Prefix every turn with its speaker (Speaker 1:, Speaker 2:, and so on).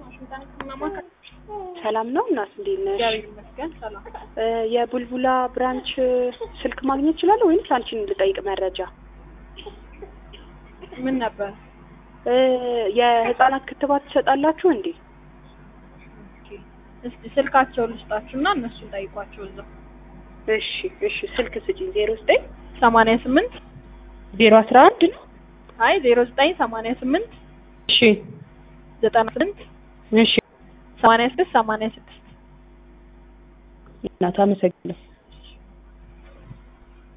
Speaker 1: ሰላም ነው እናት እንዴት ነሽ?
Speaker 2: እግዚአብሔር ይመስገን ሰላም።
Speaker 1: የቡልቡላ ብራንች ስልክ ማግኘት ይችላል ወይስ አንቺን ልጠይቅ መረጃ?
Speaker 2: ምን ነበር?
Speaker 1: የህፃናት ክትባት ትሰጣላችሁ እንዴ?
Speaker 2: እስቲ ስልካቸውን ልስጣችሁና እነሱን ጠይቋቸው እዛው።
Speaker 1: እሺ ስልክ ስጪኝ 09
Speaker 2: 88
Speaker 1: 011 ነው።
Speaker 2: አይ 0988
Speaker 1: እሺ
Speaker 2: 98
Speaker 1: እሺ
Speaker 2: 86 86
Speaker 1: እናት አመሰግናለሁ።